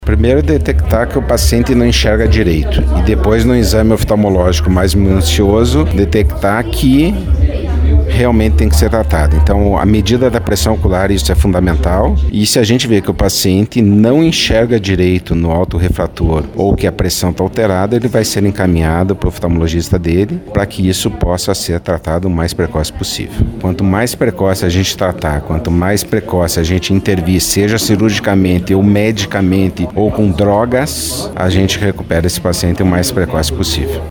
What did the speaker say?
Primeiro, detectar que o paciente não enxerga direito e depois, no exame oftalmológico mais minucioso, detectar que realmente tem que ser tratado. Então, a medida da pressão ocular, isso é fundamental. E se a gente vê que o paciente não enxerga direito no autorrefrator ou que a pressão está alterada, ele vai ser encaminhado para o oftalmologista dele para que isso possa ser tratado o mais precoce possível. Quanto mais precoce a gente tratar, quanto mais precoce a gente intervir, seja cirurgicamente ou medicamente ou com drogas, a gente recupera esse paciente o mais precoce possível.